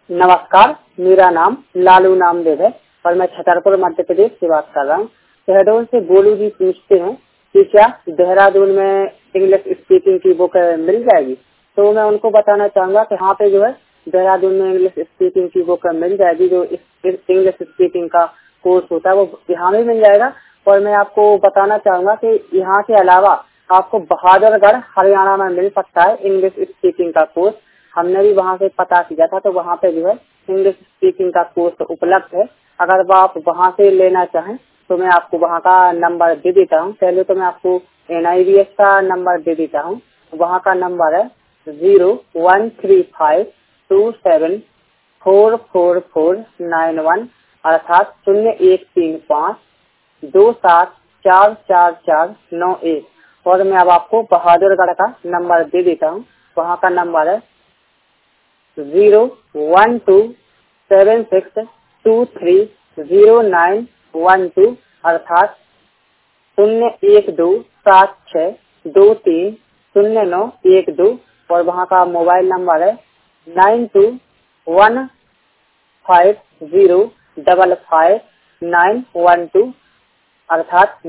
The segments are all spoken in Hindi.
नमस्कार, मेरा नाम लालू नामदेव है और मैं छतरपुर मध्य प्रदेश से बात कर रहा हूँ। शहडोल से गोलू जी पूछते हैं कि क्या देहरादून में इंग्लिश स्पीकिंग की बुक मिल जाएगी। तो मैं उनको बताना चाहूँगा कि यहाँ पे जो है देहरादून में इंग्लिश स्पीकिंग की बुक मिल जाएगी। जो इंग्लिश स्पीकिंग का कोर्स होता है वो यहाँ भी मिल जाएगा। और मैं आपको बताना चाहूँगा कि यहाँ के अलावा आपको बहादुरगढ़ हरियाणा में मिल सकता है इंग्लिश स्पीकिंग का कोर्स। हमने भी वहाँ से पता किया था, तो वहाँ पे जो है इंग्लिश स्पीकिंग का कोर्स उपलब्ध है। अगर आप वहाँ से लेना चाहें तो मैं आपको वहाँ का नंबर दे देता हूँ। पहले तो मैं आपको NIVS का नंबर दे देता हूँ। वहाँ का नंबर है 013527444491 अर्थात 0135274491। और मैं अब आपको बहादुरगढ़ का नंबर दे देता हूँ। वहाँ का नंबर है 0127623091 अर्थात 0127623091। और वहाँ का मोबाइल नंबर है 9215055912 अर्थात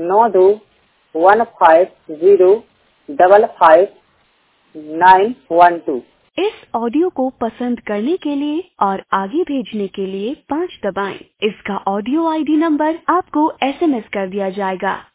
9215055912। इस ऑडियो को पसंद करने के लिए और आगे भेजने के लिए 5 दबाएं। इसका ऑडियो ID नंबर आपको SMS कर दिया जाएगा।